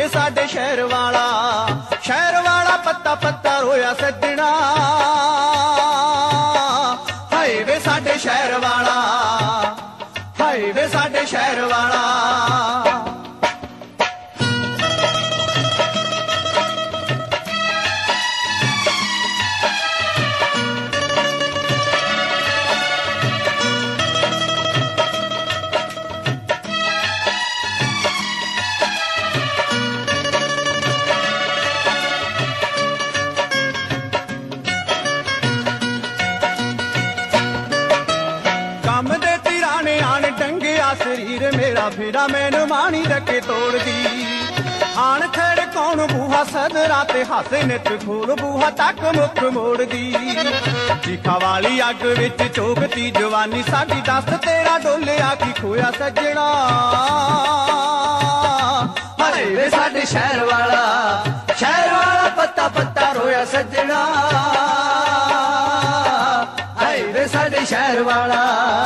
वे साडे शहर वाला पत्ता पत्ता रोया सजना। हाय वे साडे शहर वाला, हाय वे साडे शहर वाला। शरीर मेरा फिरा मैनू माणी रखे तोड़ दी। आन खड़ कौन बूहा सदरा ते हासे नित खोल बूहा तक मुख मोड़ दी। चीखा वाली अग विच चोगती जवानी साडी दस तेरा डोलिया की खोया सजना। हाय वे साडे शहर वाला पत्ता पत्ता रोया सजना। हाय वे साडे शहर वाला।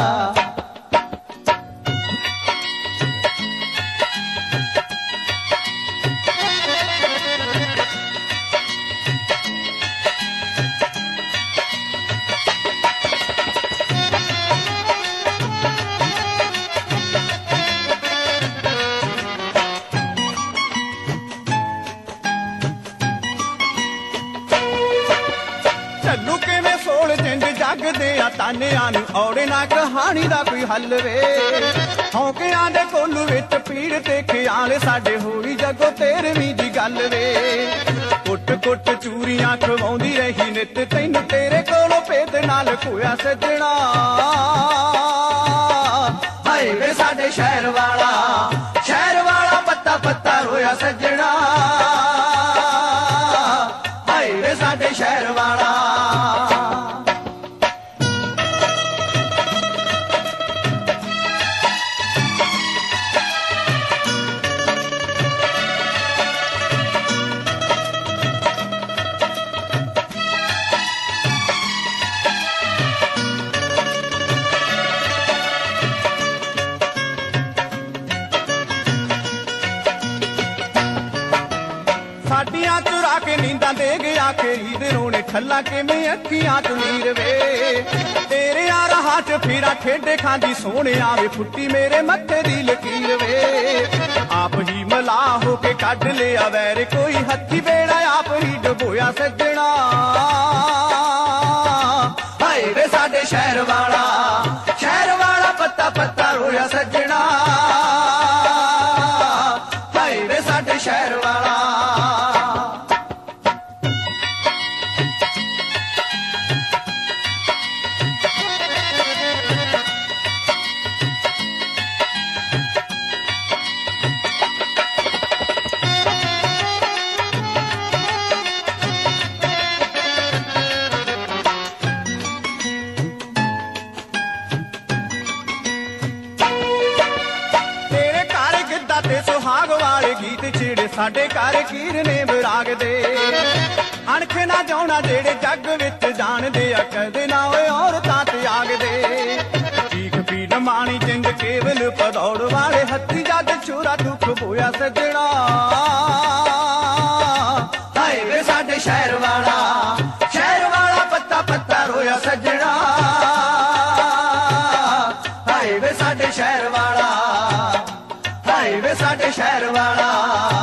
चलू किवें सोल जिंज जगदे आ तानियां नूं औड़े ना कहानी दा कोई हल वे। हौकियां दे कोलू विच पीड़ ते ख्याल साडे होई जगो 13वीं दी गल वे। कुट कुट चूरियां खवाउंदी रही नित तैनूं तेरे कोलों भेद नाल खोया सजना। हाय वे साडे शहर वाला पत्ता पत्ता रोया सजना। हाय वे साडे शहर वाला। साडियां चुरा के नींदा दे गया खेरी दे रोने ठल्ला के में अखियां तू नीर वे। तेरे आ राह च फिरा ठेडे खांदी सोने आवे फुट्टी मेरे मत्थे दी लकीर वे। आप ही मला हो के कढ लिया वैर कोई हथी बेड़ा आप ही डबोया सजना। हाय वे साडे शहर वाला पत्ता पत्ता रोया सजना। हाय वे साडे शहर वाला। सुहाग वाले गीत छेड़े साडे घर कीर ने विराग दे। अणख ना जाना जेड़े जग विच जानदे आ कदे ना होए औरतां त्याग दे। चीख पीड़ माणी जिंद केवल पदौड़ वाले हथी जग चोरा दुख बोया सजना। हाय वे साडे शहर वाला पत्ता पत्ता रोया सजना। हाय वे साडे शहर वाला, हाय वे साडे शहर वाला।